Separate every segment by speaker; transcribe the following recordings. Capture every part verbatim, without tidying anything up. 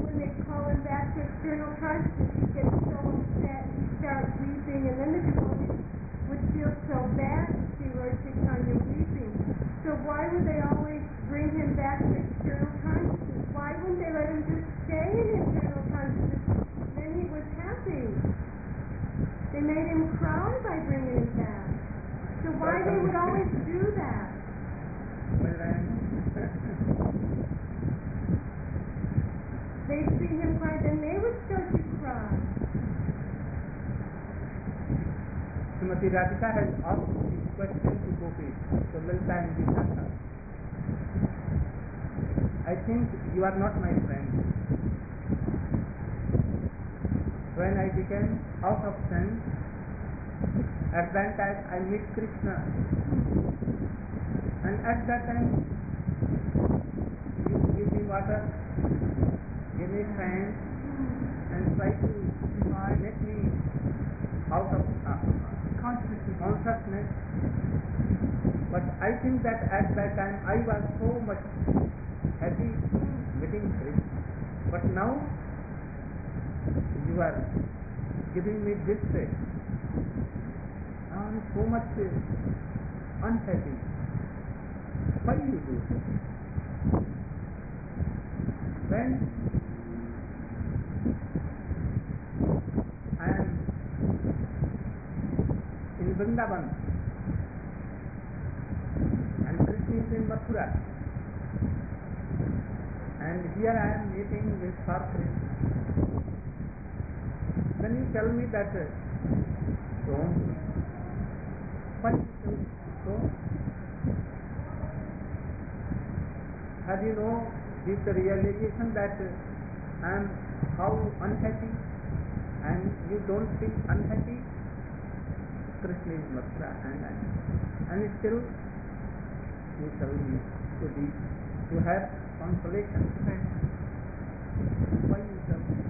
Speaker 1: when they call him back to external consciousness, he gets so upset, he starts weeping, and then the devotees would feel so bad to see Lord Chaitanya weeping. So why would they always bring him back to external consciousness? Why wouldn't they let him just stay in internal consciousness? Then he was happy. They made him cry by bringing him back. So why they would always do that? They see him cry, then they would start to cry.
Speaker 2: Srimati Radhika has asked this question to Gopis several times in Kata. I think you are not my friend. When I became out of sense, at that time I meet Krishna, and at that time you give me water, give me fan, and try to make me out of uh, consciousness. consciousness. But I think that at that time I was so much happy meeting Krishna. But now you are giving me this face. I am so much unhappy. Why you do this? When I am in Vrindavan and Krishna is in Mathura, and here I am meeting with Sir Krishna, then you tell me that uh, don't do. Why you do so? Have you know this realization that uh, I am how unhappy, and you don't feel unhappy? Krishna is Mathura, and I, and still you tell me to be to have consolation. Why you tell me?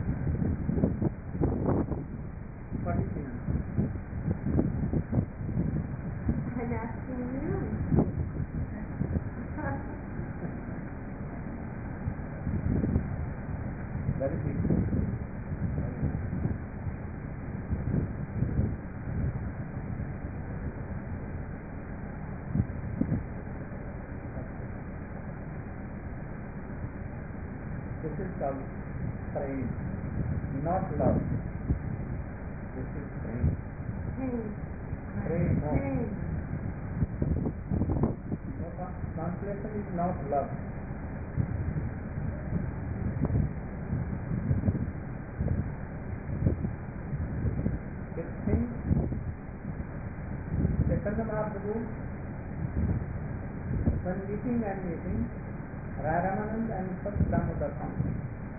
Speaker 2: What is the answer?
Speaker 1: I'm asking you.
Speaker 2: Very beautiful. This is called praying, not love. This is praying.
Speaker 1: Pain.
Speaker 2: Pray more.
Speaker 1: Pain.
Speaker 2: No, translation is not love. It means Chaitanya Mahaprabhu, when meeting and meeting Ramanand and Sat Damodar fountain,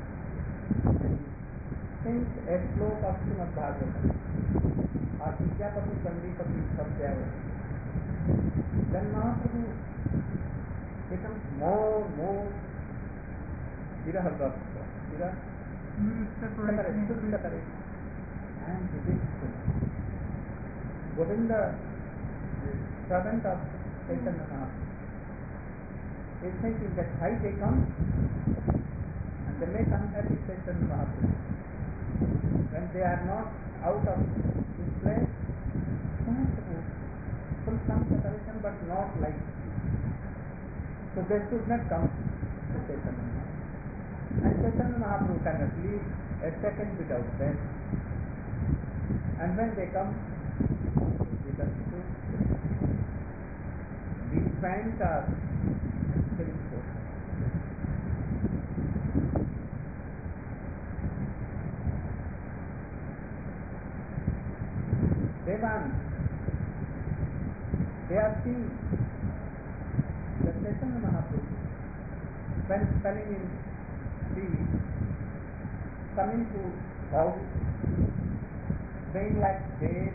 Speaker 2: sings a slope of Srimad Bhagavatam or Vidyapati Chandipati Satyavati. Then Mahaprabhu becomes more, more Virahagasta, Virah, separate, separate, and it is Govinda, the servant of Chaitanya Mahaprabhu, is thinking that why they come and they make unhappy Chaitanya Mahaprabhu. When they are not out of this place, Mahaprabhu full some separation but not like. So they should not come to Chaitanya Mahaprabhu. And Chaitanya Mahaprabhu cannot leave a second without them. And when they come, it is true. These fans are very poor. Devan, they are seeing the Chaitanya Mahaprabhu when standing in sea, coming to house, being like dead.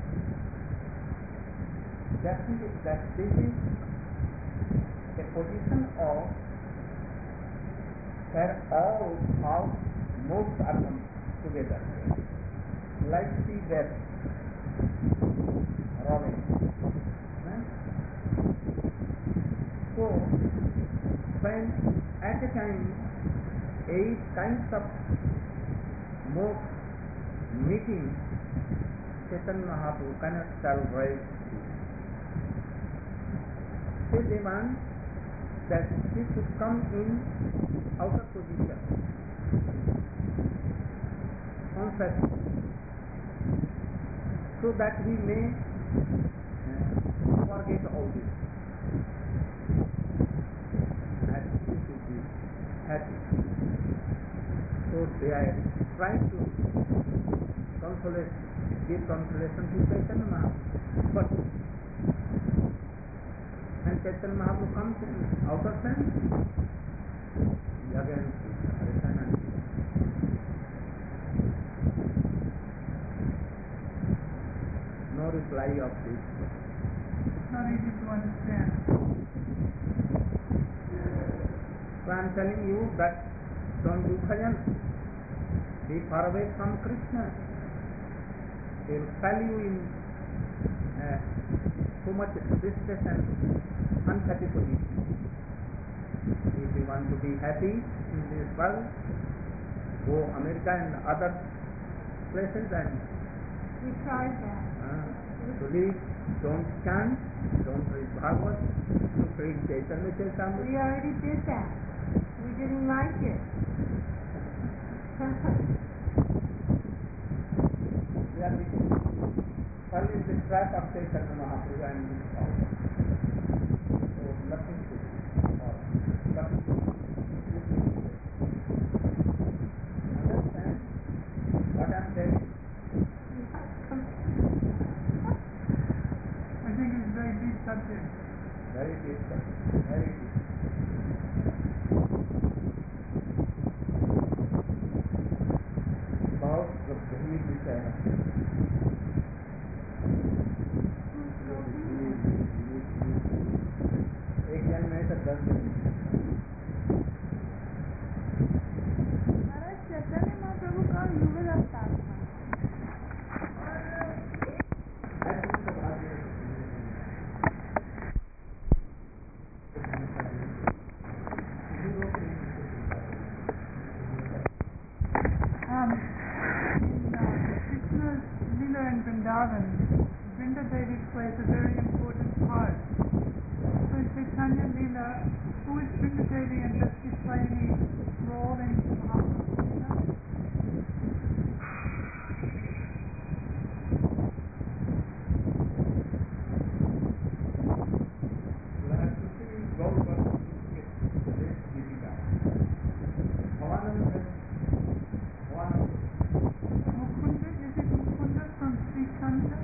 Speaker 2: That is, that this is a position of where all house modes are come together, like sea death, rolling. Right? So, when at a time eight kinds of modes meeting, Chaitanya Mahaprabhu cannot tolerate this. They demand that he should come in outer position, consciously, so that he may uh, forget all this. And he should be happy. So they are trying to consolate, give consolation to Chaitanya Mahaprabhu. But when Chaitanya Mahaprabhu comes in outer sense, he again is Harisana. No reply of this.
Speaker 3: It's not easy to understand.
Speaker 2: So I am telling you that don't do bhajan. Be far away from Krishna. He will fail you in uh, so much distress and unhappy position. If you want to be happy in this world, go America and other places and
Speaker 1: We tried that.
Speaker 2: uh, to live, don't chant, don't read Bhagavad, to read Chaitanya
Speaker 1: We
Speaker 2: Charitamrita.
Speaker 1: already did that. We didn't like it.
Speaker 2: We are fell in the trap of Chaitanya Mahaprabhu and his power. So nothing to do, or nothing to do. Understand what I am saying?
Speaker 3: I think it's a very deep subject.
Speaker 2: Very deep, sir. Very deep. बहुत गंभीर विषय है. एक जन में तो दस जन.
Speaker 1: महाराज चैतन्य महाप्रभु का युगल अवतार था.
Speaker 3: Um, in uh, Krishna's Leela in Vrindavan, Vrinda Devi plays a very important part. So in Chaitanya Leela, who is Vrinda Devi and does she play any role in Mahaprabhu's Leela?
Speaker 2: You have to see Gaurav to get this difficult. Bhavananda has one.
Speaker 3: Mukunda, is it Mukunda from Sri Kanda?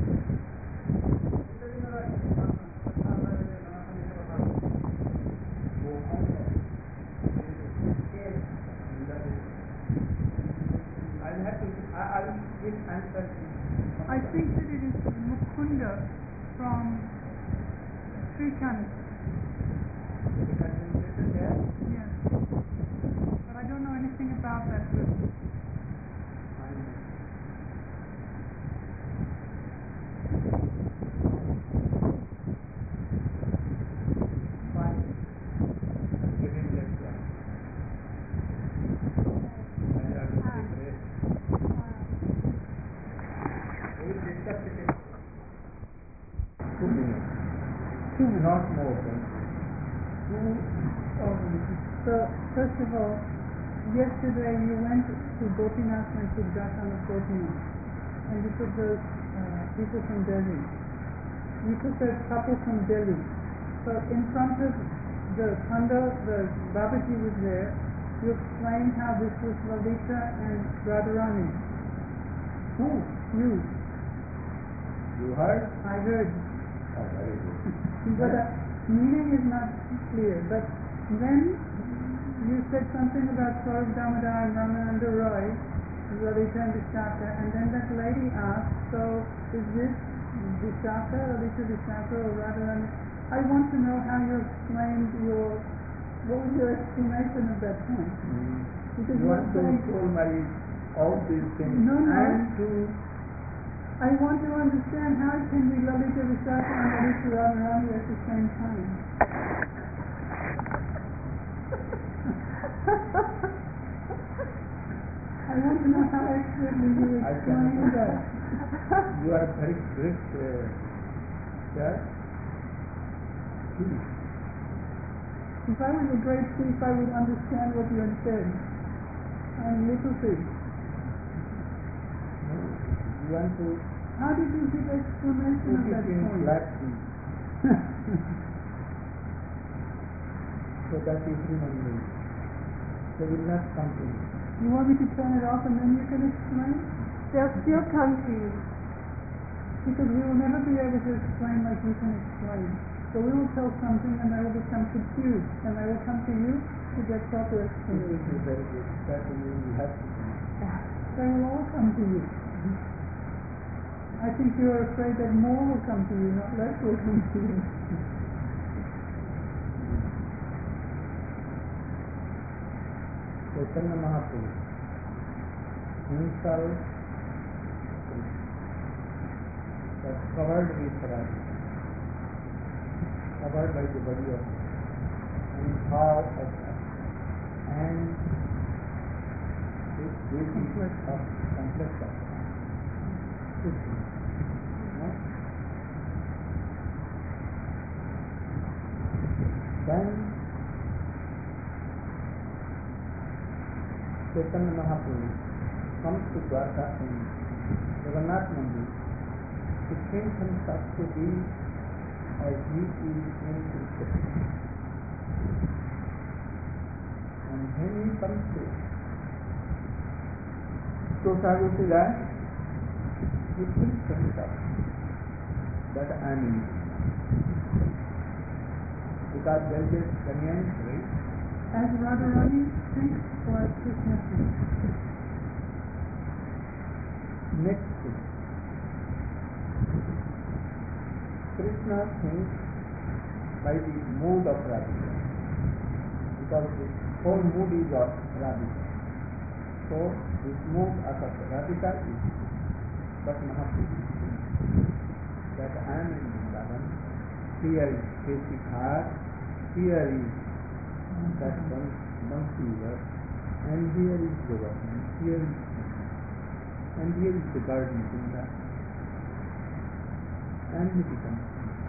Speaker 2: I'll have to, I, I'll give answer.
Speaker 3: I think that it is Mukunda from Sri Kanda.
Speaker 2: Because in written there,
Speaker 3: Yes. But I don't know anything about that verse.
Speaker 2: fine. Give him lecture. I have to take rest. We will discuss it in two minutes. Two, not more than
Speaker 4: Two only. So, first of all, yesterday you went to Gopinath and to Jatana Gopinath, and you took those uh, people from Delhi. You took a couple from Delhi. So, in front of the Khanda, the Babaji was there. You explained how this was Lalita and Radharani.
Speaker 2: Who?
Speaker 4: You,
Speaker 2: You heard?
Speaker 4: I heard.
Speaker 2: Oh, very good.
Speaker 4: But the meaning is not clear. But then you said something about Saurabh Damodar and Ramananda Roy, Lalita and Vishaka, and then that lady asked, so is this Vishaka, Lalita Vishaka, or Radharani? I want to know how you explained your, what was your explanation of that point? Because
Speaker 2: You
Speaker 4: you
Speaker 2: want to
Speaker 4: saying,
Speaker 2: explore my all these things
Speaker 4: No, no.
Speaker 2: and to
Speaker 4: I want to understand how it can be Lalita Vishaka and Lalita Radharani at the same time. I want to know how expertly you
Speaker 2: I
Speaker 4: explain
Speaker 2: cannot.
Speaker 4: that.
Speaker 2: You are very great, uh, sir. Please.
Speaker 4: If I was a great thief, I would understand what you had said. I'm a little thief.
Speaker 2: No, you want to
Speaker 4: How did you give explanation
Speaker 2: put
Speaker 4: of that
Speaker 2: it in
Speaker 4: point?
Speaker 2: flat tea so that everyone knows. They will not come to you.
Speaker 4: You want me to turn it off and then you can explain?
Speaker 1: They'll still come to you.
Speaker 4: Because we will never be able to explain like you can explain. So we will tell something and I will become confused and I will come to you to get proper
Speaker 2: This
Speaker 4: explanation.
Speaker 2: is very good. That you will have to come.
Speaker 4: They will all come to you. I think you are afraid that more will come to you, not less will come to you.
Speaker 2: Chaitanya Mahaprabhu himself was covered with Radha, covered by the body of and how of that. And this beauty of complex of Krishna. No? Then Chaitanya Mahaprabhu comes to Dwarka in Jagannath Mandir to think himself to be as he is in Krishna. And when he comes to Tosagosira, he thinks himself that I am in because there is a convenience, right?
Speaker 4: As Radharani thinks or as Krishna thinks?
Speaker 2: Next thing, Krishna thinks by the mood of Radhika, because the whole mood is of Radhika. So this mood of Radhika is, but Mahaprabhu thinks that I am in Vrindavan, here is Kesi Ghat, here is that one monkey river, and here is government, here is and here is the garden Vrinda, and he becomes.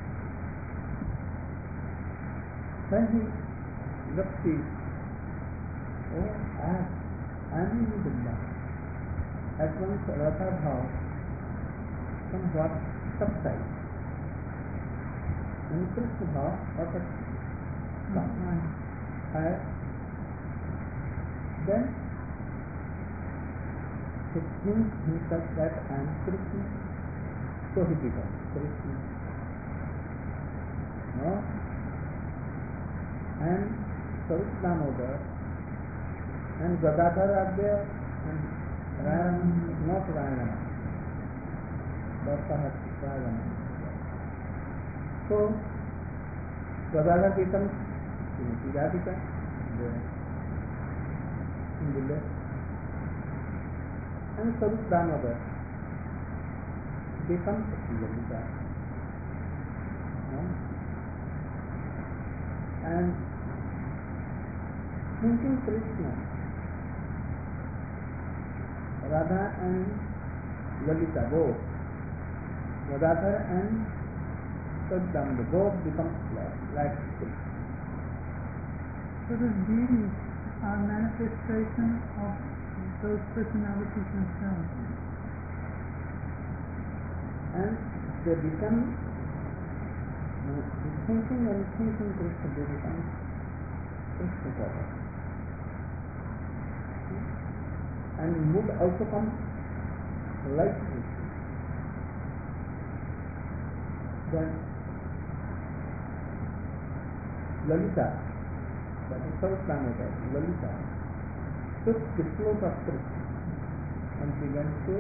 Speaker 2: When he looks the oh I I am in Vrinda, at once Radha Bhav somewhat subsides, and Krishna Bhav occurs. And then he thinks himself that I am Krishna, so he becomes Krishna. No? And Sarup Damodar and Gadadhar are there, and Ram, not Rayana, but Rayana. So Gadadhar becomes Srimati Radhika there in the left, and Sarup Damodar becomes Lalita. No? And thinking Krishna, Radha and Lalita both, Gadadhar and Sarup Damodar both become like Krishna.
Speaker 4: So those deities are manifestation of those personalities themselves.
Speaker 2: And they become uh, thinking and thinking Krishna, they become Krishna Baba. And mood also comes like Krishna. Then Lalita, that is Sarup Damodar, Lalita, took the clothes of Krishna and began to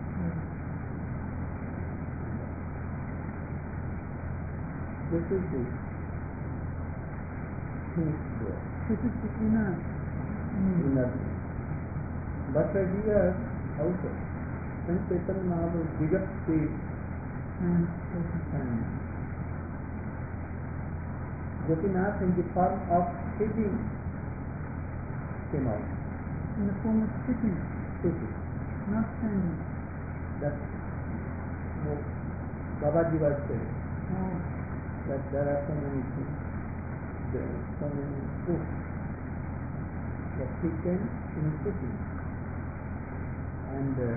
Speaker 2: this is the things there.
Speaker 4: This is the inner mood.
Speaker 2: Inner. But uh, here also, when Chaitanya Mahaprabhu begets the
Speaker 4: And
Speaker 2: hand, Gopinath in the form of sitting came out.
Speaker 4: in the form of sitting.
Speaker 2: sitting.
Speaker 4: not standing.
Speaker 2: That's what Babaji was saying,
Speaker 4: Oh,
Speaker 2: that there are so many things, there are so many proofs that he came in sitting. And uh,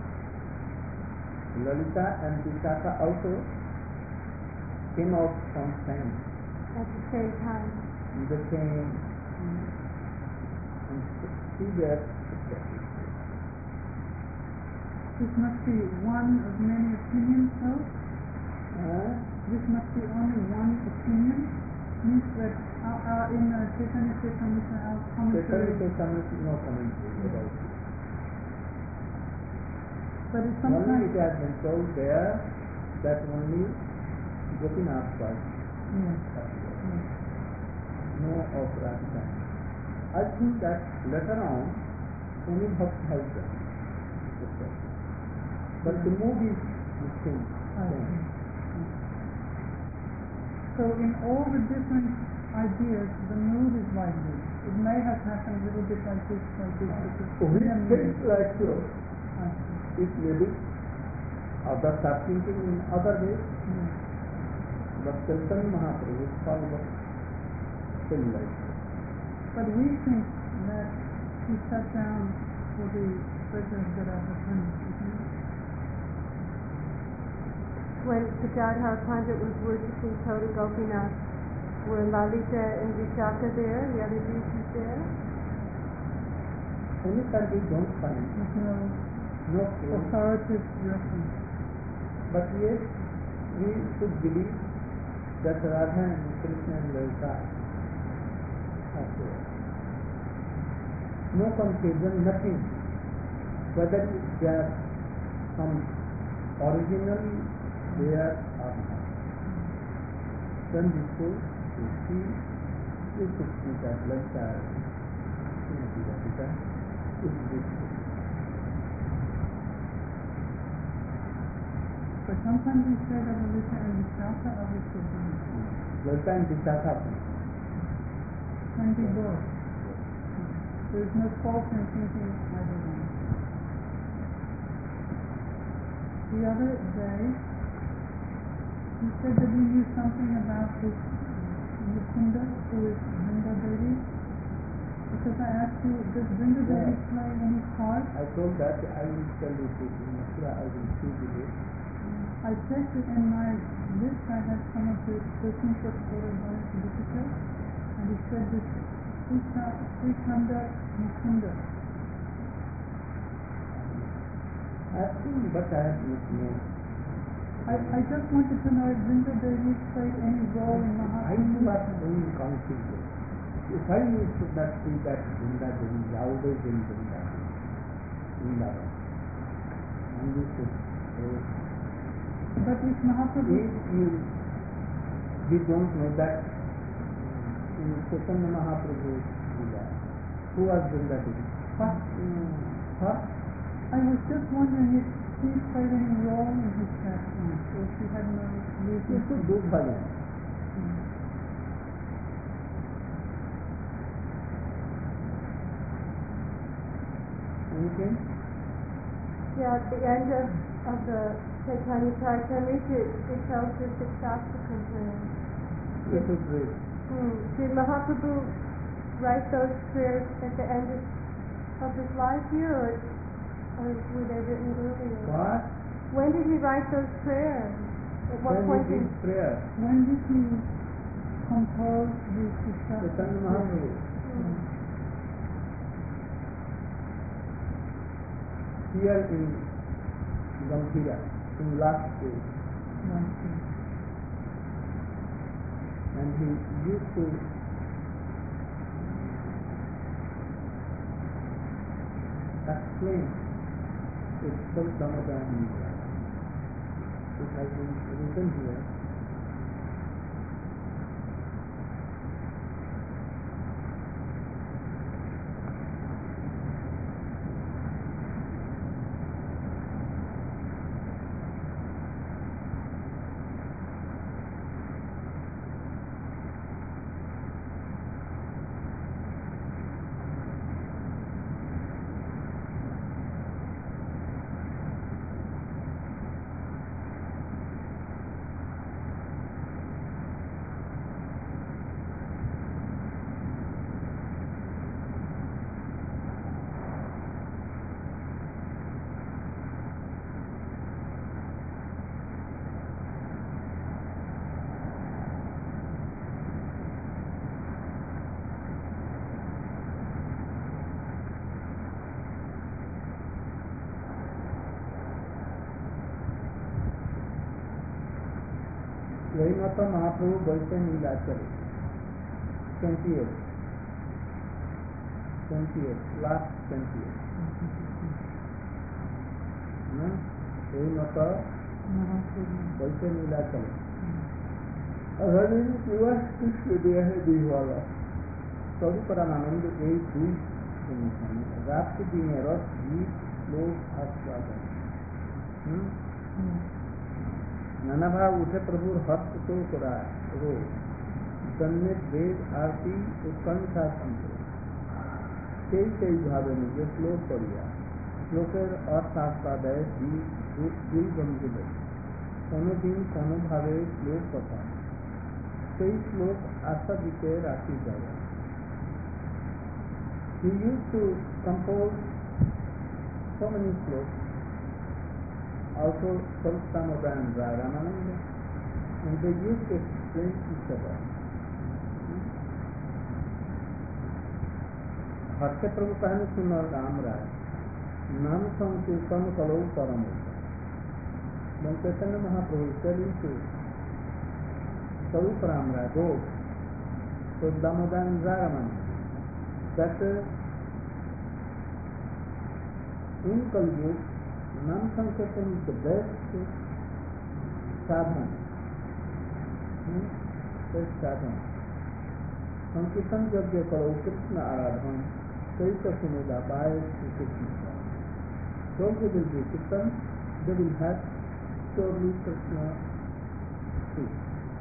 Speaker 2: Lalita and Vishaka also came out from standing
Speaker 1: At the same time.
Speaker 2: in the same and see their successes.
Speaker 4: this must be one of many opinions, though.
Speaker 2: Uh,
Speaker 4: This must be only one opinion. Means that our, our in uh, Chaitanya Charitamrita, our commentary,
Speaker 2: Chaitanya Charitamrita, no commentary about it.
Speaker 4: but it's
Speaker 2: Only
Speaker 4: sometimes
Speaker 2: it has been told there that only Gopinath was
Speaker 4: yes,
Speaker 2: possible,
Speaker 4: yes.
Speaker 2: no of Radhika. I think that later on, only Bhakti has done this way. But the mood is the same.
Speaker 4: I
Speaker 2: same.
Speaker 4: see. So in all the different ideas, the mood is like this. It may have happened a little bit like this, like this, but it's
Speaker 2: So we
Speaker 4: clear
Speaker 2: think
Speaker 4: mood.
Speaker 2: like so.
Speaker 4: I see.
Speaker 2: It may be others are thinking in other ways,
Speaker 4: Yes.
Speaker 2: but Chaitanya Mahaprabhu is followed still like so.
Speaker 4: But we think that he sat down for the pleasure of Gadadhar Pandit, isn't it?
Speaker 1: When Gadadhar Pandit was worshipping Toda Gopinath, were Lalita and Vishaka there, the other deities there?
Speaker 2: Only that we don't find
Speaker 4: With no
Speaker 2: no proof.
Speaker 4: authoritative reference.
Speaker 2: But yes, we should believe that Radha and Krishna and Lalita are there. No confusion, nothing. Whether they are from originally there or not. When we should to see, we should see that Lalita Srimati Radhika is beautiful.
Speaker 4: But sometimes we say that Lalita and Vishaka are equivalent.
Speaker 2: Lalita and Vishaka.
Speaker 4: Can be both. There is no fault in thinking either one. The other day, you said that you knew something about this Mukunda, who is Vrinda Devi. Because I asked you, does Vrinda Devi
Speaker 2: Yeah.
Speaker 4: play any part?
Speaker 2: I told that I will tell you this in Mathura, I will see the list.
Speaker 4: I checked it in my list. I had some of the persons of Gaurav literature, and it said this Srikhanda Mukunda.
Speaker 2: I have seen, but I have not known.
Speaker 4: I, I just wanted to know if Vrinda Devi played any role in
Speaker 2: I do not
Speaker 4: Mahaprabhu.
Speaker 2: own confusion. If I should not see that Vrinda Devi is always in Vrindavan, Vrindavan, and we should say,
Speaker 4: But if Mahaprabhu,
Speaker 2: if you, we don't know that in Chaitanya Mahaprabhu's Lila, who was Vrinda Devi? First, um, first,
Speaker 4: I was just wondering if she played any role in his pastime, or she had no
Speaker 2: you
Speaker 4: reason to.
Speaker 2: should do bhajan. Anything?
Speaker 1: Yeah, at the end of, of the Chaitanya Charitamrita, it, it tells us the Shastakam prayers.
Speaker 2: You should read.
Speaker 1: Hmm. Did Mahaprabhu write those prayers at the end of, of his life here, or, or were they written earlier?
Speaker 2: What?
Speaker 1: When did he write those prayers? At what
Speaker 2: When
Speaker 1: point
Speaker 2: he
Speaker 1: in...
Speaker 2: did prayer,
Speaker 4: When did he compose the Shastakam?
Speaker 2: Chaitanya Mahaprabhu,
Speaker 1: Hmm.
Speaker 2: here in Gambhira, in last stage, and he used to explain it so Damodar and Nidra. It has been written here. यही मत महाप्रभु वैसे लीला चले twenty eight twenty eight last twenty eight यही मत वैसे लीला चले कृष्ण दिया है दी वाला सभी परमानंद एक दुई रात्रि दिन रस गीत लोग आस्वादन नाना भाव उठे प्रभु हस्त तो करा रो जन्मे वेद आरती उत्कंठा संतोष সেই সেই ভাবে নিজে শ্লোক করিয়া শ্লোকের অর্থাৎপাদয় দুই বন্ধুল কোনোদিন কোনোভাবে শ্লোক কথা সেই শ্লোক আশা দিতে রাখি যাবে He used to compose so many slokas, also Sarvastamada and Ramananda, and they used to explain each other. भक्ति प्रभु कहने सुनो राम राय नाम संकीर्तन करो परम when Chaitanya Mahaprabhu is telling to Sarup Ram Rai both so Damodar and Ramananda that uh, in Kali Yuga Nam Sankirtan is the best sadhana, hmm? best sadhana. Sankirtan yajna karo Krishna aradhan kaisa suneda paye Shri Krishna. Those who will do Kirtan, they will have surely Krishna feet.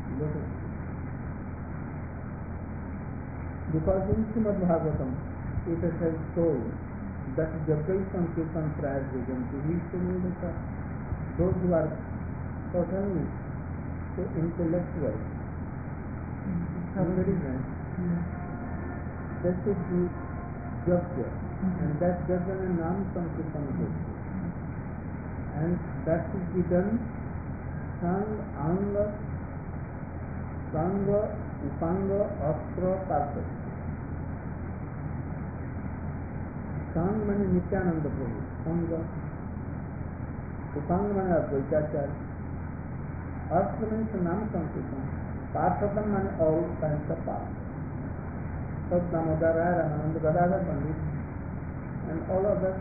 Speaker 2: Because in Srimad Bhagavatam it has told that Jabgai Sankirtan prior Vijanti, he Sunilata, those who are totally so intellectual, intelligent, they should do Jabja, and that Jabja and Nam Sankirtan Jabja. And that should be done Sang, Anga, Sanga, Upanga, Astra, Karta. Sang mane Nityananda Prabhu, Sanga, Upanga mane Advaitacharya, Astra means Nam Sankirtan, Parthatan mane all kinds of paths. Sad Damodar Rai, Ramananda Gadadhar Pandit, and all others.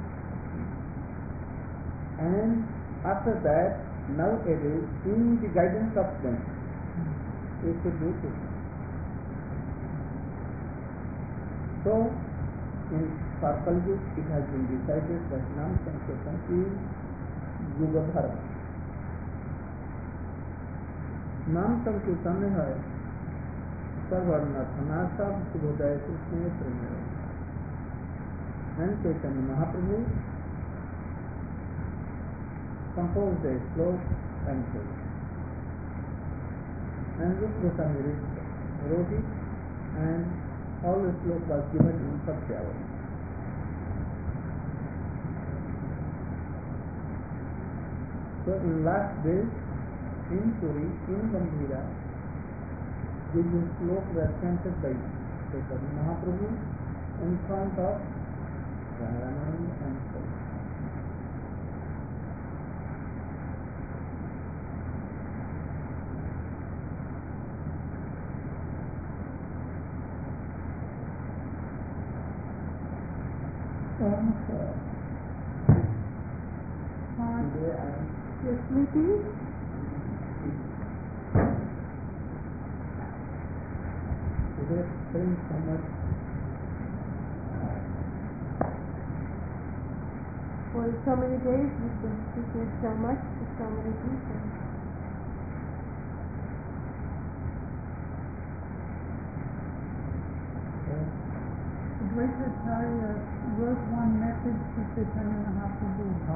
Speaker 2: And after that, nowadays, in the guidance of them, we should do it. So, in Kali Yuga, it has been decided that Nam Sankirtan is Yuga Dharma. Nam Sankirtan में है सर्वर्ण सब शुभोदय कृष्ण प्रेम and Chaitanya Mahaprabhu composed a sloka and chose. And Rupa Goswami wrote it, and all the sloka was given in Satyavati. So in last days, in Puri, in Gambhira, these sloka were chanted by Chaitanya Mahaprabhu in front of Ramananda and Sarup. Today I am
Speaker 1: You're sleepy?
Speaker 2: today praying so much.
Speaker 1: For so many days you've been speaking so much to so many people.
Speaker 4: Advaitacharya wrote one message to Chaitanya Mahaprabhu.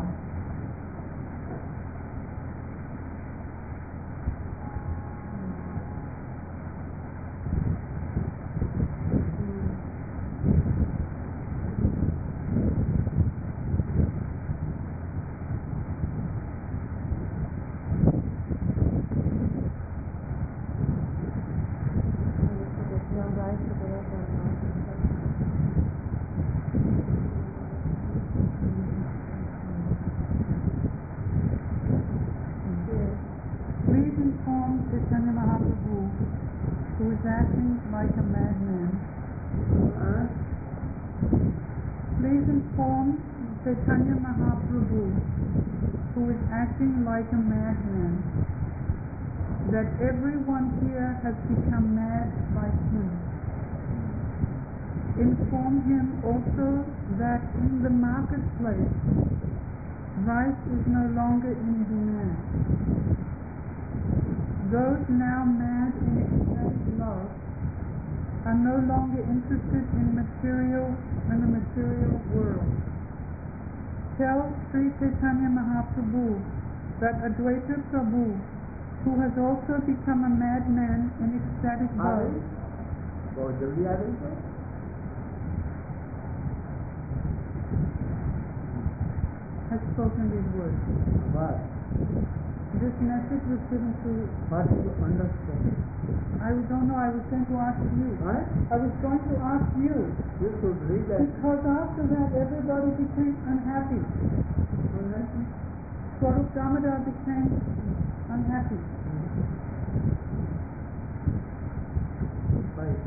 Speaker 4: please inform Chaitanya Mahaprabhu, who is acting like a madman, that everyone here has become mad like him. Inform him also that in the marketplace, rice is no longer in demand. Those now mad in ecstatic love are no longer interested in material in the material world. Tell Sri Chaitanya Mahaprabhu that Advaita Prabhu, who has also become a madman in ecstatic love,
Speaker 2: बहुत जल्दी आ रही है
Speaker 4: has spoken these words.
Speaker 2: बस
Speaker 4: This message was given to,
Speaker 2: first to understand
Speaker 4: I don't know, I was going to ask you.
Speaker 2: Huh?
Speaker 4: I was going to ask you,
Speaker 2: You should read that.
Speaker 4: because after that everybody became unhappy. Swarup Damodar became unhappy.
Speaker 2: Right.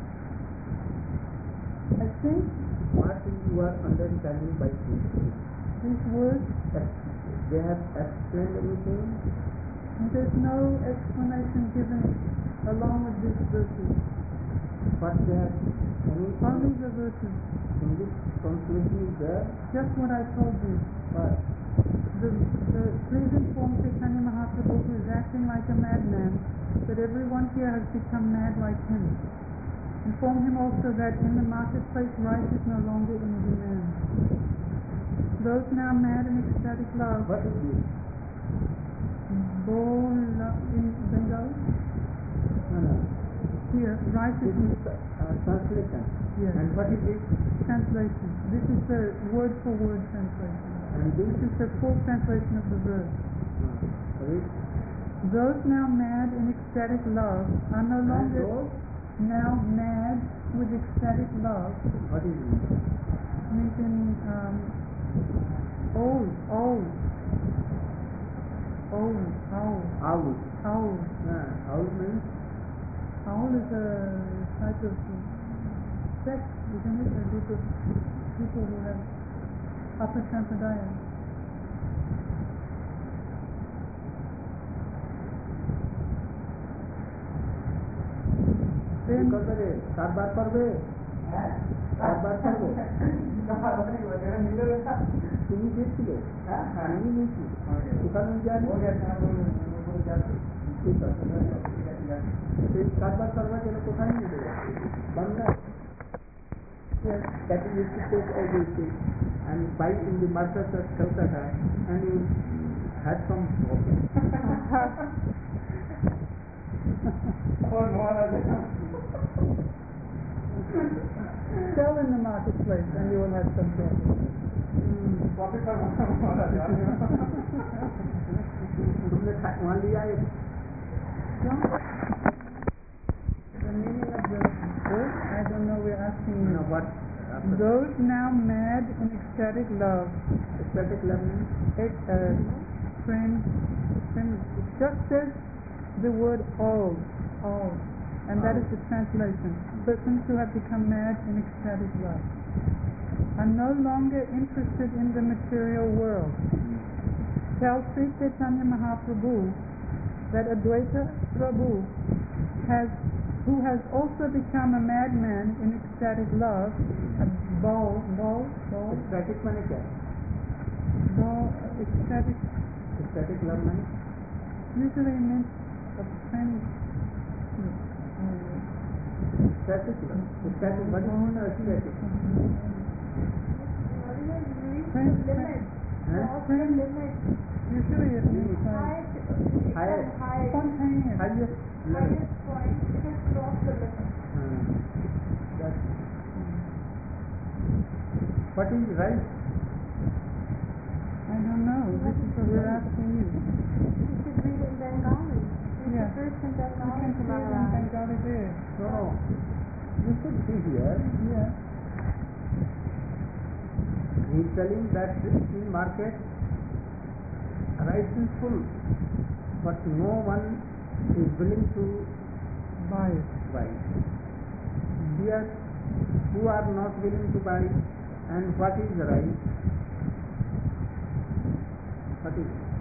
Speaker 4: I think
Speaker 2: What you are understanding by this?
Speaker 4: these words,
Speaker 2: They have explained anything?
Speaker 4: there's no explanation given along with these verses.
Speaker 2: But they have any
Speaker 4: Only the verses.
Speaker 2: English translation is there?
Speaker 4: Just what I told you.
Speaker 2: But
Speaker 4: The, the, please inform Chaitanya Mahaprabhu, who is acting like a madman, that everyone here has become mad like him. Inform him also that in the marketplace rice is no longer in demand. Those now mad in ecstatic love,
Speaker 2: what is this?
Speaker 4: bola in Bengal,
Speaker 2: No, no.
Speaker 4: here, rice
Speaker 2: This
Speaker 4: is in
Speaker 2: is uh, translation.
Speaker 4: Yes.
Speaker 2: And what is this?
Speaker 4: translation. This is the word for word translation.
Speaker 2: And this
Speaker 4: This is the full translation of the verse.
Speaker 2: uh, read.
Speaker 4: Those now mad in ecstatic love are no
Speaker 2: And
Speaker 4: longer
Speaker 2: those?
Speaker 4: now mad with ecstatic love,
Speaker 2: What is it?
Speaker 4: means in um, old, old, old, old,
Speaker 2: Owl.
Speaker 4: old.
Speaker 2: Uh, owl means?
Speaker 4: Owl is a type of sect, isn't it? A group of people who have upper sampradaya. Then
Speaker 2: কি করবে রে? চারবার করবে? চারবার করবে? তুমি দিয়েছিলে? আমি নিয়েছি। ওখানে যান? ঠিক আছে। এই চারবার করবার জন্য কোথায় নিয়ে দেবে? Bangla? Yes, that is used to take everything and buy in the market of Calcutta and you had some problem. Oh, no,
Speaker 4: sell in the marketplace and you will have some profit.
Speaker 2: तुमने वहाँ लिया है
Speaker 4: Don't, the meaning of the verse, I don't know, we're asking you.
Speaker 2: no, what?
Speaker 4: Those now mad in ecstatic love,
Speaker 2: Ecstatic love means?
Speaker 4: it, uh, friend, friend, it just says the word all, all, and that is the translation. Persons who have become mad in ecstatic love are no longer interested in the material world. Tell Sri Chaitanya Mahaprabhu that Advaita Prabhu has, who has also become a madman in ecstatic love, a ball, ball, ball,
Speaker 2: Ecstatic माने क्या?
Speaker 4: ball, ecstatic,
Speaker 2: Ecstatic love माने?
Speaker 4: usually meant a friend.
Speaker 2: Ecstatic love. Ecstatic, what is mean of ecstatic?
Speaker 4: Friend,
Speaker 1: Limit.
Speaker 2: Huh?
Speaker 4: friend, usually it means like
Speaker 1: Highest,
Speaker 2: Higher.
Speaker 1: high,
Speaker 4: spontaneous.
Speaker 2: Highest level.
Speaker 1: highest point, it has crossed the limit.
Speaker 2: Uh, that. What is right?
Speaker 4: I don't know. This is what we're asking you.
Speaker 1: You should read it in Bengali. Read
Speaker 4: Yeah.
Speaker 1: the verse in
Speaker 4: You
Speaker 1: Bengali.
Speaker 4: can see it in
Speaker 1: Maharaj.
Speaker 4: Bengali there.
Speaker 2: No, no. You should see here.
Speaker 4: Yeah.
Speaker 2: He is telling that in market rice is full, but no one is willing to
Speaker 4: Buy it.
Speaker 2: buy. Here, who are not willing to buy? And what is rice? What is it?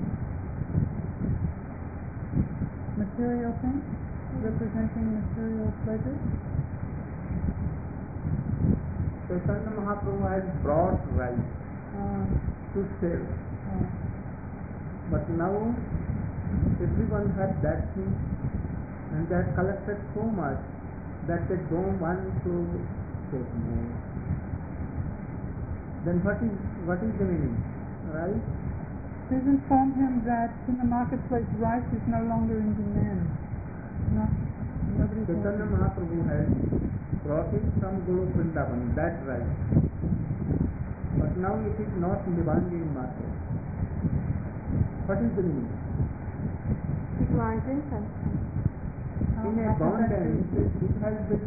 Speaker 4: Material things, representing material pleasures.
Speaker 2: Chaitanya Mahaprabhu has brought rice
Speaker 4: Uh,
Speaker 2: to sell.
Speaker 4: uh,
Speaker 2: But now everyone had that thing and they had collected so much that they don't want to take more. Then what is what is the meaning? Right?
Speaker 4: Please inform him that in the marketplace rice is no longer in demand. Not, nobody
Speaker 2: Chaitanya Mahaprabhu has brought it from Guru Vrindavan, that rice. But now it is not in the Bangin market. What is the meaning?
Speaker 1: People aren't interested.
Speaker 2: In abundance, it has been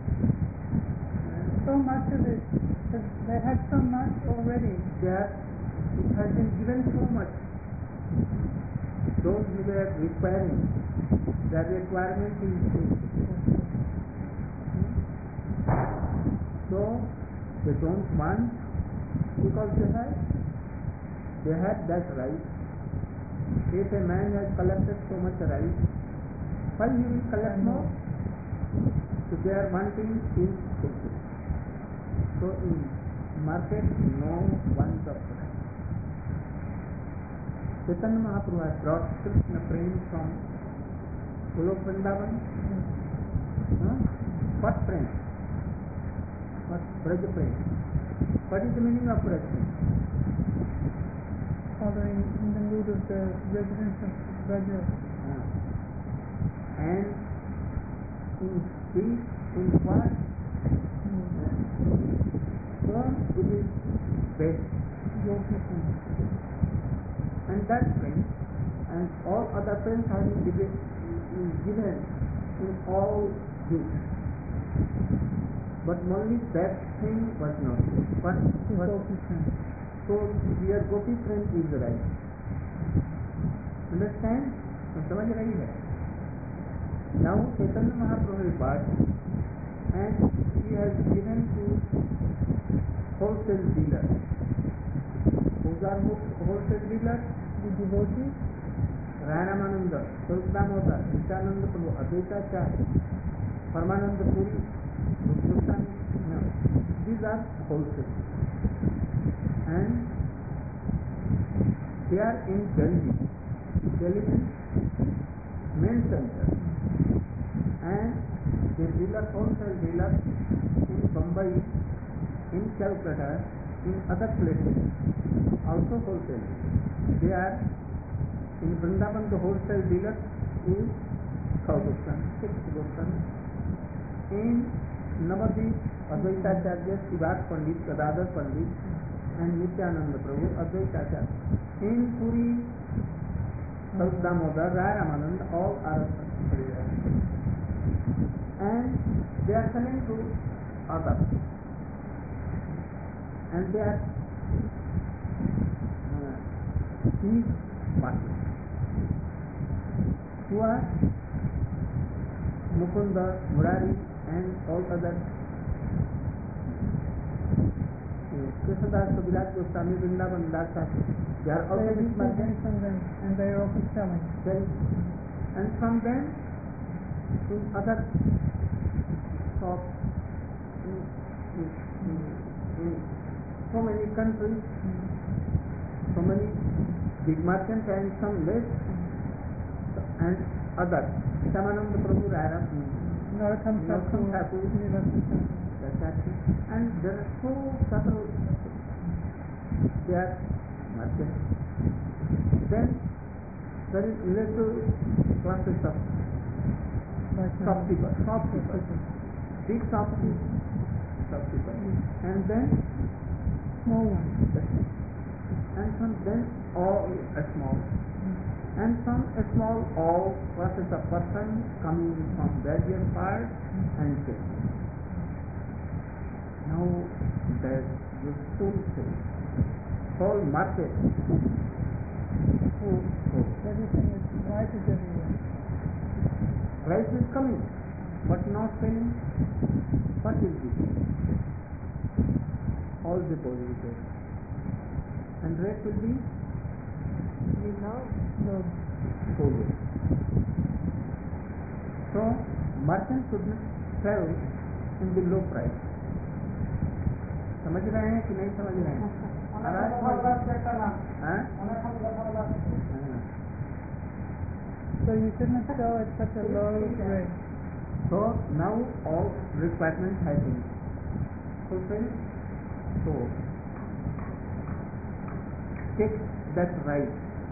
Speaker 4: So much of it, they had so much already.
Speaker 2: there, it has been given so much. Those who were requiring, their requirement is fulfilled. So they don't want because they have they had that right. If a man has collected so much rice, why he will collect more? So their wanting is fulfilled. So in market, no want of rice. Chaitanya Mahaprabhu has brought Krishna Prem from Golok Vrindavan. Huh? What Prem? What Braj Prem? What is the meaning of Braj Prem?
Speaker 4: Following in the mood of the residents of Braja.
Speaker 2: Uh, and in speech, in what? So it is best. And that friend and all other friends have been given, given in all youth. But only that thing was not. But what? So here Gopi friend is right. Understand? तो समझ रही है. Now Chaitanya Mahaprabhu is bought and he has given to wholesale dealer. Who are wholesale dealer? The devotees. Ramananda, Sultananda, Nityananda Prabhu, Advaitacharya, Paramananda Puri, Rukrusani. No. These are wholesale. And they are in Delhi. Delhi means main center. And the dealer, wholesale dealer in Bombay, in Calcutta, in other places, also wholesale. They are in Vrindavan, the wholesale dealer is Kaugostan, sixth Gostan. In Navadvip, Advaitacharya, Sivat Pandit, Gadadhar Pandit, and Nityananda Prabhu, Advaitacharya. In Puri, Damodar, Rai Ramanand, all are there. And they are selling to others. And they are uh, these parties who are Mukunda, Murari, and all other Krishnadas, Kaviraj Goswami, Vrindavan Das, they are also
Speaker 4: They are
Speaker 2: receiving
Speaker 4: receiving from them and they are also selling.
Speaker 2: selling. And from them in other shops in, in, in, in so many countries, so many big merchants and some less, and others. Shamananda Prabhu, Rara,
Speaker 4: Narottam Thakur,
Speaker 2: Narottam Thakur, and there are so several they are merchants. Then there is little classes of shopkeepers, shopkeepers, big shopkeepers, shopkeepers, and then
Speaker 4: small ones.
Speaker 2: and from then all a small, and from a small all classes of persons coming from various parts and things. Now there is full sale, whole market. Full, full.
Speaker 4: Everything is, life is everywhere.
Speaker 2: Price is coming, but not selling. What is this? all the positive, and rest will be
Speaker 1: Below.
Speaker 4: low.
Speaker 2: forward. So merchant should not sell in the low price. समझ रहे हैं कि नहीं समझ रहे हैं? हाँ? हाँ.
Speaker 4: So you shouldn't sell at such a low rate.
Speaker 2: So now all requirements have been fulfilled. So take that right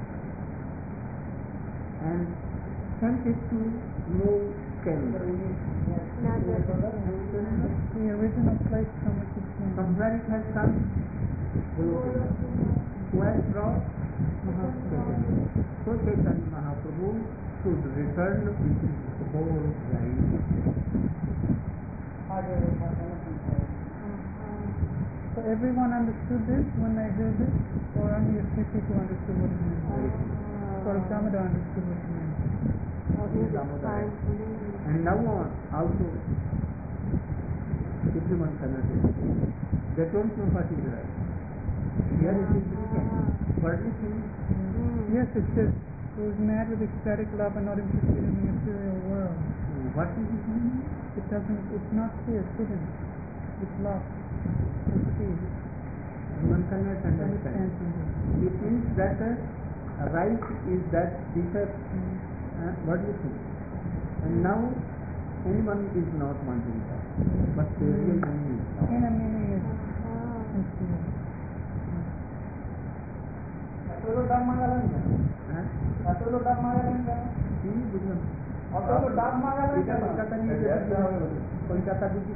Speaker 2: and send it to move Canada.
Speaker 1: Now there's a
Speaker 4: The original place from which it came.
Speaker 2: From where it has come, Golokila. Who has brought Mahaprabhu. So Chaitanya Mahaprabhu should return with his whole right.
Speaker 4: So everyone understood this when they heard this, or only a few people understood what it meant? Sort of Damodar understood what it meant.
Speaker 1: Oh,
Speaker 2: He is
Speaker 1: it's
Speaker 2: Damodar.
Speaker 1: time to leave.
Speaker 2: And now on, also, everyone can understand. They don't know what is right. Here it is written, worldly things.
Speaker 1: Mm.
Speaker 4: Yes, it says, who is mad with ecstatic love and not interested in the material world.
Speaker 2: What is it meaning?
Speaker 4: It doesn't, it's not here, it's hidden. It's lost. It's see.
Speaker 2: One cannot
Speaker 4: Understand
Speaker 2: understand.
Speaker 4: from this.
Speaker 2: It means that uh, right is that defect, uh, worldly thing. And now, anyone is not wanting that. But the real meaning is not.
Speaker 4: Inner meaning is
Speaker 1: Ah.
Speaker 4: sincere.
Speaker 2: हाँ? जी, बुझलो। इधर कोलकाता नहीं है, कोलकाता दूसरी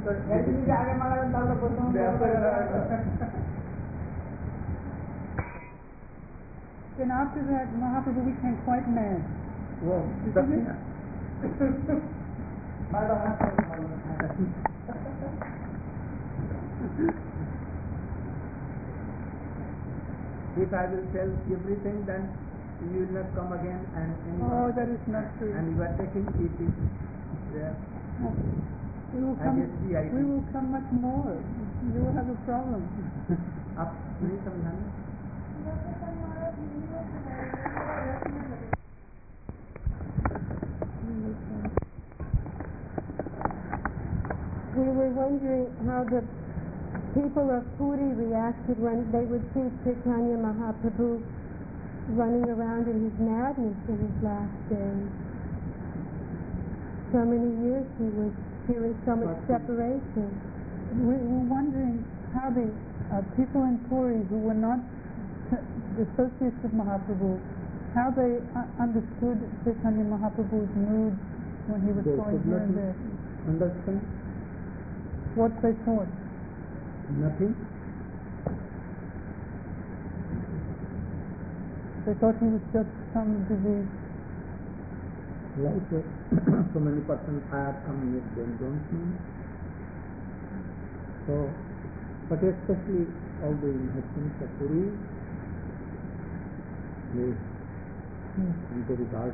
Speaker 4: Then after that, Mahaprabhu became quite mad.
Speaker 2: वो दक्षिणा If I will tell everything, then you will not come again, and anyone,
Speaker 4: Oh, that is not true.
Speaker 2: and you are taking it is there.
Speaker 4: We will
Speaker 2: I
Speaker 4: come,
Speaker 2: guess the idea.
Speaker 4: we will come much more. You will have a problem.
Speaker 2: आप नहीं समझाना.
Speaker 1: We were wondering how the people of Puri reacted when they would see Chaitanya Mahaprabhu running around in his madness in his last days. So many years he was feeling so much separation.
Speaker 4: We were wondering how the uh, people in Puri who were not the associates of Mahaprabhu, how they uh, understood Chaitanya Mahaprabhu's mood when he was
Speaker 2: They
Speaker 4: going
Speaker 2: could
Speaker 4: here
Speaker 2: not
Speaker 4: and there.
Speaker 2: understand
Speaker 4: What they thought.
Speaker 2: nothing.
Speaker 4: They thought he was just some disease.
Speaker 2: Like uh, so many persons have come with them, don't know. So, but especially all the inhabitants of Puri, they
Speaker 4: Hmm.
Speaker 2: and they regard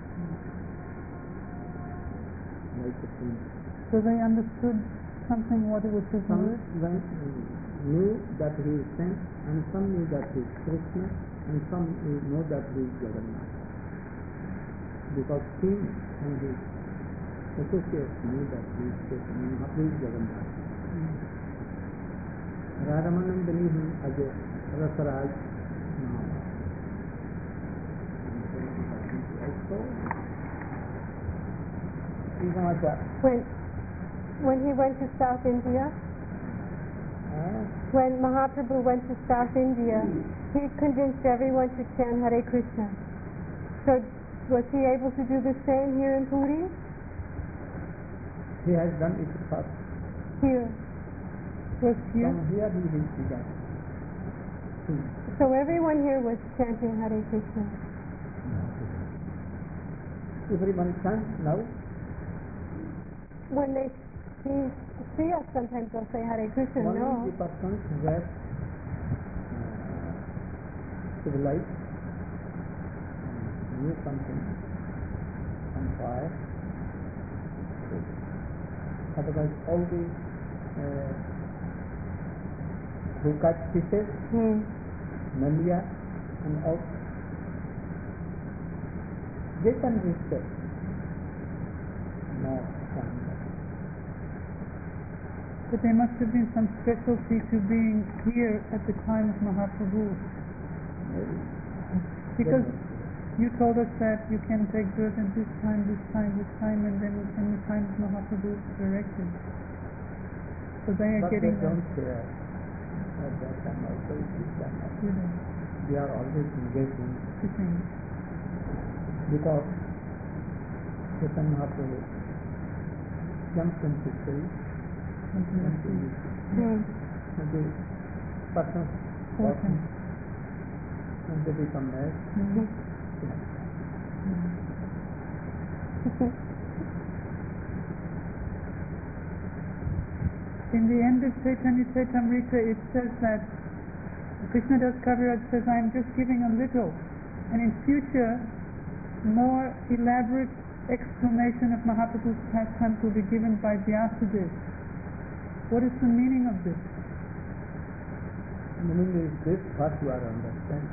Speaker 2: like a thing.
Speaker 4: So they understood something what it was his
Speaker 2: Some
Speaker 4: mood.
Speaker 2: when, knew that he is sent, and some knew that he is Krishna, and some know that he is Jagannath. Because he and his associates knew that he is Krishna, and he is Jagannath. Radhamanand knew him as a Rasaraj Mahabharata. Also, see समाचार.
Speaker 1: When, when he went to South India,
Speaker 2: हाँ,
Speaker 1: when Mahaprabhu went to South India, he convinced everyone to chant Hare Krishna. So was he able to do the same here in Puri?
Speaker 2: he has done it first.
Speaker 1: Here. Was here?
Speaker 2: From here he will see that. Hmm.
Speaker 1: So everyone here was chanting Hare Krishna.
Speaker 2: Everyone chants now.
Speaker 1: When they see, see us, sometimes they'll say Hare Krishna.
Speaker 2: Only
Speaker 1: No.
Speaker 2: the persons who have uh, civilized, knew something on fire. Otherwise, all the uh, who catch fishes,
Speaker 1: Hmm.
Speaker 2: Nalia, and all. They can respect. No,
Speaker 4: But there must have been some specialty to being here at the time of Mahaprabhu.
Speaker 2: maybe.
Speaker 4: Because you told us that you can take birth at this time, this time, this time, and then in the time of Mahaprabhu it's directed. So they are
Speaker 2: But
Speaker 4: getting
Speaker 2: they
Speaker 4: that.
Speaker 2: don't care. At that time also, this time also.
Speaker 4: You know,
Speaker 2: They are always engaged in
Speaker 4: sitting.
Speaker 2: because Chaitanya Mahaprabhu jumps into space
Speaker 4: something
Speaker 2: and
Speaker 4: like that.
Speaker 1: Hmm.
Speaker 2: the persons
Speaker 4: Walking.
Speaker 2: and they become mad.
Speaker 4: Mhm. In the end of Chaitanya Chaitamrita it says that Krishna Das Kaviraj says, I am just giving a little, and in future more elaborate explanation of Mahaprabhu's pastimes will be given by Vyasadeva. What is the meaning of this?
Speaker 2: Meaning is this what you are understanding.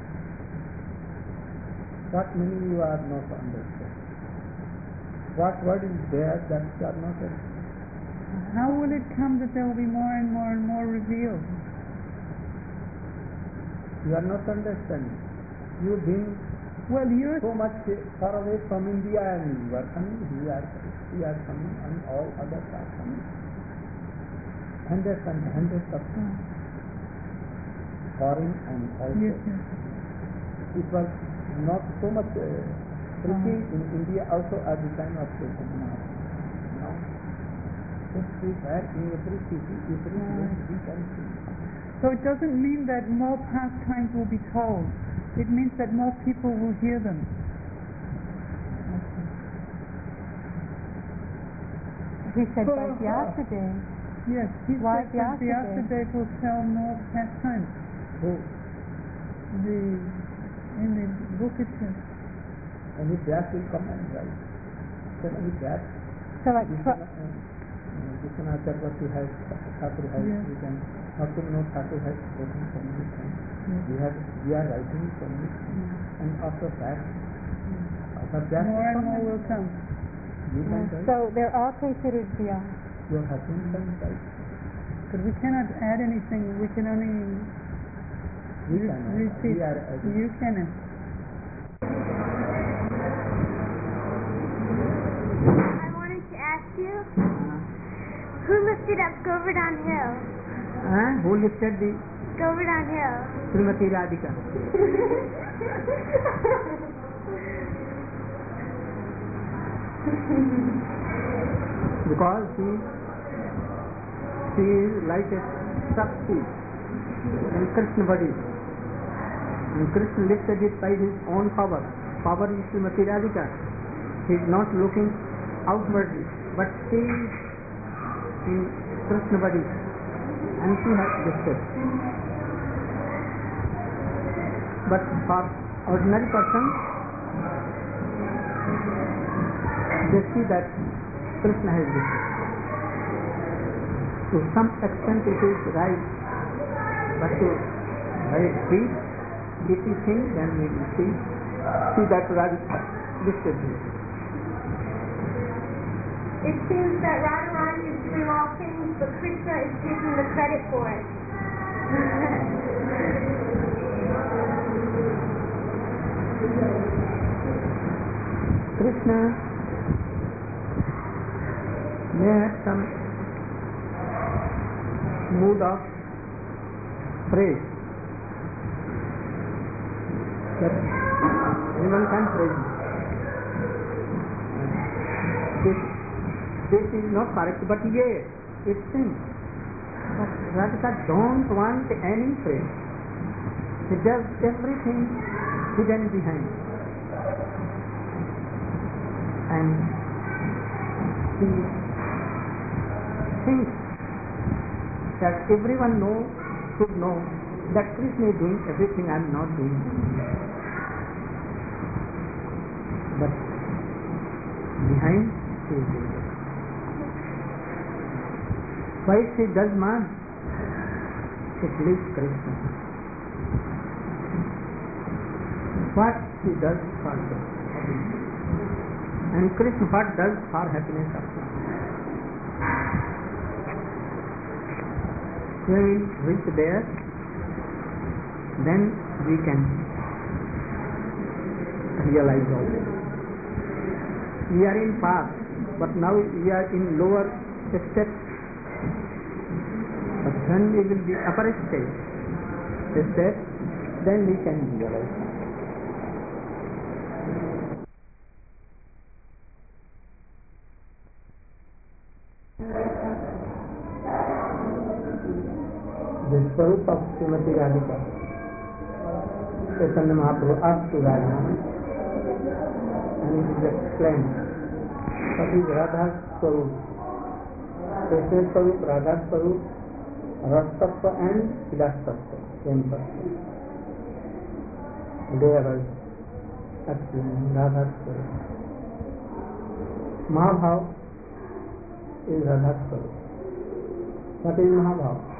Speaker 2: What meaning you are not understanding? What word is there that you are not understanding?
Speaker 4: How will it come that there will be more and more and more revealed?
Speaker 2: You are not understanding. You being
Speaker 4: Well, you're
Speaker 2: so much far away from India and you are coming, we are, we are coming and all others are coming. Hundreds and hundreds of foreign and also.
Speaker 4: yes, yes.
Speaker 2: It was not so much uh, preaching
Speaker 4: Uh-huh.
Speaker 2: in India also at the time of Chaitanya Mahaprabhu. Now, just we were in every city, every place we can see.
Speaker 4: So it doesn't mean that more pastimes will be told. It means that more people will hear them.
Speaker 1: He said by Vyasadeva.
Speaker 4: Yes, he
Speaker 1: Why
Speaker 4: said that
Speaker 1: Vyasadeva?
Speaker 4: Vyasadeva will tell more pastimes.
Speaker 2: So,
Speaker 4: The in the book it says.
Speaker 2: and if that will come and write, then if that,
Speaker 1: So like tw-
Speaker 2: Vishwanath Chakravarti has, Thakur has
Speaker 4: Yes.
Speaker 2: written, Bhaktivinoda Thakur has spoken so many times.
Speaker 4: Yes.
Speaker 2: We have, we are writing so many times. And after that, after that
Speaker 4: More
Speaker 2: will
Speaker 4: and
Speaker 2: come
Speaker 4: more
Speaker 2: and
Speaker 4: will come.
Speaker 2: you can write,
Speaker 1: so they're all considered beyond.
Speaker 2: your husband can write.
Speaker 4: But we cannot add anything. We can only
Speaker 2: We
Speaker 4: re-
Speaker 2: can,
Speaker 4: repeat.
Speaker 2: we are, uh,
Speaker 4: You cannot.
Speaker 5: I wanted to ask you, who lifted up Govardhan Hill?
Speaker 2: uh, who lifted the
Speaker 5: Govardhan Hill.
Speaker 2: Srimati Radhika? Because she, she is like a Shakti in Krishna body. And Krishna lifted it by his own power. Power is Srimati Radhika. He is not looking outwardly, but she is in Krishna body. And she has lifted. But for ordinary person, they see that Krishna has lifted. To some extent it is right, but to very deep, if we think, then we will see, see that Radhika lifted him.
Speaker 5: It seems that Radharani is doing all things, but Krishna is taking the credit for it.
Speaker 2: Krishna may have some mood of praise. That anyone can praise him. This, this is not correct, but yes, it seems that Radhika don't want any praise. He does everything hidden behind. And he thinks that everyone know, should know that Krishna is doing everything I am not doing. But behind he is doing it. Why she does man? She to please Krishna. What he does for them. And Krishna what does for happiness of man. When we reach there, then we can realize all this. We are in path, but now we are in lower steps. But when we will be upper stage, step, then we can realize. The Swarup of Srimati Radhika, Chaitanya Mahaprabhu asked to Radha, and it is explained what is Radha's Swarup. Krishna's Swarup, Radha's Swarup, Rastattva and Vilastattva, same person. They are also actually Radha's Swarup. Mahabhav is Radha's Swarup. What is Mahabhav?